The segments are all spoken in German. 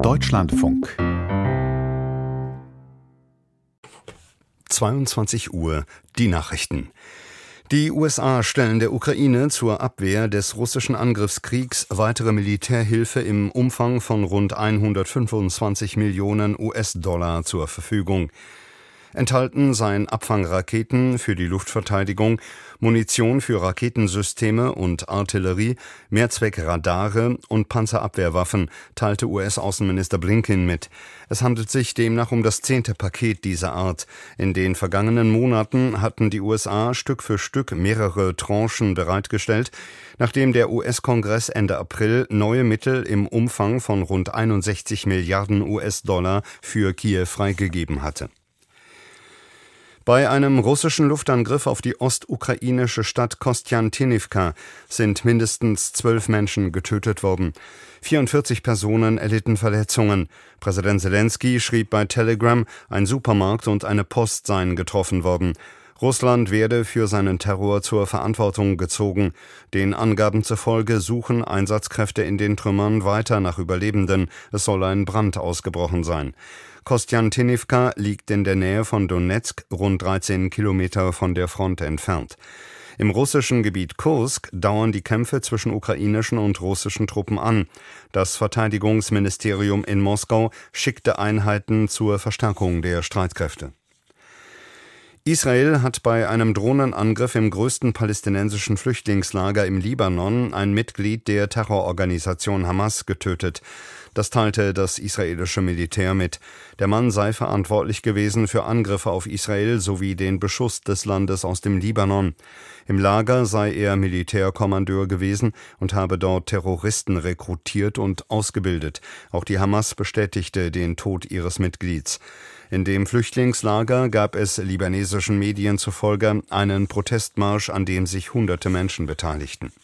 Deutschlandfunk 22 Uhr, die Nachrichten. Die USA stellen der Ukraine zur Abwehr des russischen Angriffskriegs weitere Militärhilfe im Umfang von rund 125 Millionen US-Dollar zur Verfügung. Enthalten seien Abfangraketen für die Luftverteidigung, Munition für Raketensysteme und Artillerie, Mehrzweckradare und Panzerabwehrwaffen, teilte US-Außenminister Blinken mit. Es handelt sich demnach um das 10. Paket dieser Art. In den vergangenen Monaten hatten die USA Stück für Stück mehrere Tranchen bereitgestellt, nachdem der US-Kongress Ende April neue Mittel im Umfang von rund 61 Milliarden US-Dollar für Kiew freigegeben hatte. Bei einem russischen Luftangriff auf die ostukrainische Stadt Kostjantinivka sind mindestens 12 Menschen getötet worden. 44 Personen erlitten Verletzungen. Präsident Selenskyj schrieb bei Telegram, ein Supermarkt und eine Post seien getroffen worden. Russland werde für seinen Terror zur Verantwortung gezogen. Den Angaben zufolge suchen Einsatzkräfte in den Trümmern weiter nach Überlebenden. Es soll ein Brand ausgebrochen sein. Kostjantinivka liegt in der Nähe von Donezk, rund 13 Kilometer von der Front entfernt. Im russischen Gebiet Kursk dauern die Kämpfe zwischen ukrainischen und russischen Truppen an. Das Verteidigungsministerium in Moskau schickte Einheiten zur Verstärkung der Streitkräfte. Israel hat bei einem Drohnenangriff im größten palästinensischen Flüchtlingslager im Libanon ein Mitglied der Terrororganisation Hamas getötet. Das teilte das israelische Militär mit. Der Mann sei verantwortlich gewesen für Angriffe auf Israel sowie den Beschuss des Landes aus dem Libanon. Im Lager sei er Militärkommandeur gewesen und habe dort Terroristen rekrutiert und ausgebildet. Auch die Hamas bestätigte den Tod ihres Mitglieds. In dem Flüchtlingslager gab es libanesischen Medien zufolge einen Protestmarsch, an dem sich hunderte Menschen beteiligten.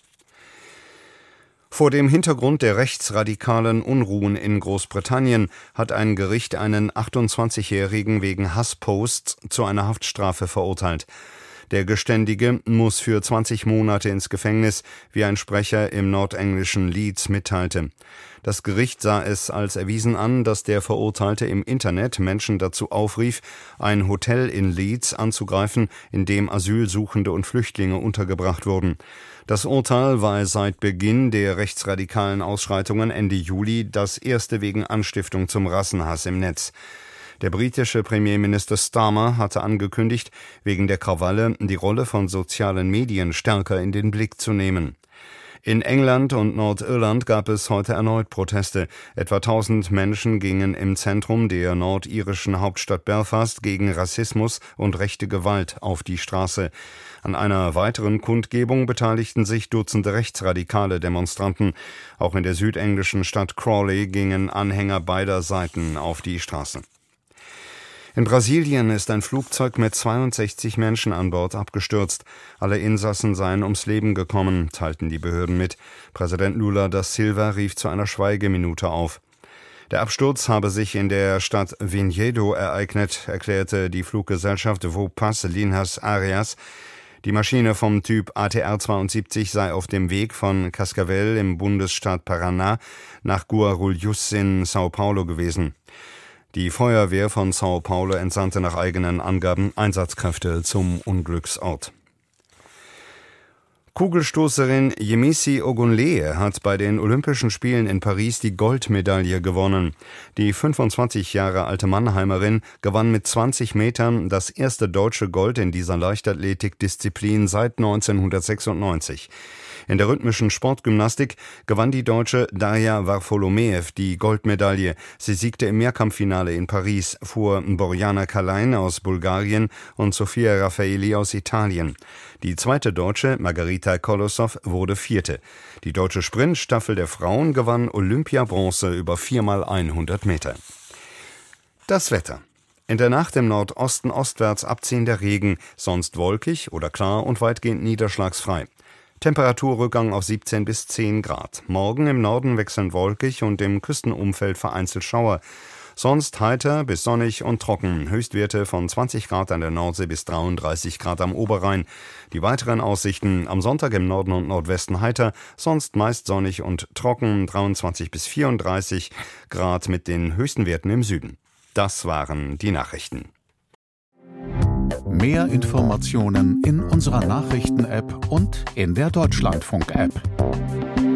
Vor dem Hintergrund der rechtsradikalen Unruhen in Großbritannien hat ein Gericht einen 28-Jährigen wegen Hassposts zu einer Haftstrafe verurteilt. Der Geständige muss für 20 Monate ins Gefängnis, wie ein Sprecher im nordenglischen Leeds mitteilte. Das Gericht sah es als erwiesen an, dass der Verurteilte im Internet Menschen dazu aufrief, ein Hotel in Leeds anzugreifen, in dem Asylsuchende und Flüchtlinge untergebracht wurden. Das Urteil war seit Beginn der rechtsradikalen Ausschreitungen Ende Juli das erste wegen Anstiftung zum Rassenhass im Netz. Der britische Premierminister Starmer hatte angekündigt, wegen der Krawalle die Rolle von sozialen Medien stärker in den Blick zu nehmen. In England und Nordirland gab es heute erneut Proteste. Etwa 1000 Menschen gingen im Zentrum der nordirischen Hauptstadt Belfast gegen Rassismus und rechte Gewalt auf die Straße. An einer weiteren Kundgebung beteiligten sich Dutzende rechtsradikale Demonstranten. Auch in der südenglischen Stadt Crawley gingen Anhänger beider Seiten auf die Straße. In Brasilien ist ein Flugzeug mit 62 Menschen an Bord abgestürzt. Alle Insassen seien ums Leben gekommen, teilten die Behörden mit. Präsident Lula da Silva rief zu einer Schweigeminute auf. Der Absturz habe sich in der Stadt Vinhedo ereignet, erklärte die Fluggesellschaft Vopas Linhas Aéreas. Die Maschine vom Typ ATR-72 sei auf dem Weg von Cascavel im Bundesstaat Paraná nach Guarulhos in São Paulo gewesen. Die Feuerwehr von São Paulo entsandte nach eigenen Angaben Einsatzkräfte zum Unglücksort. Kugelstoßerin Yemisi Ogunleye hat bei den Olympischen Spielen in Paris die Goldmedaille gewonnen. Die 25 Jahre alte Mannheimerin gewann mit 20 Metern das erste deutsche Gold in dieser Leichtathletikdisziplin seit 1996. In der rhythmischen Sportgymnastik gewann die Deutsche Darja Varfolomeev die Goldmedaille. Sie siegte im Mehrkampffinale in Paris vor Borjana Kalain aus Bulgarien und Sofia Raffaeli aus Italien. Die zweite Deutsche, Margarita Kolossow, wurde Vierte. Die deutsche Sprintstaffel der Frauen gewann Olympiabronze über 4x100 Meter. Das Wetter. In der Nacht im Nordosten ostwärts abziehender Regen, sonst wolkig oder klar und weitgehend niederschlagsfrei. Temperaturrückgang auf 17 bis 10 Grad. Morgen im Norden wechselnd wolkig und im Küstenumfeld vereinzelt Schauer. Sonst heiter bis sonnig und trocken. Höchstwerte von 20 Grad an der Nordsee bis 33 Grad am Oberrhein. Die weiteren Aussichten: am Sonntag im Norden und Nordwesten heiter, sonst meist sonnig und trocken, 23 bis 34 Grad mit den höchsten Werten im Süden. Das waren die Nachrichten. Mehr Informationen in unserer Nachrichten-App und in der Deutschlandfunk-App.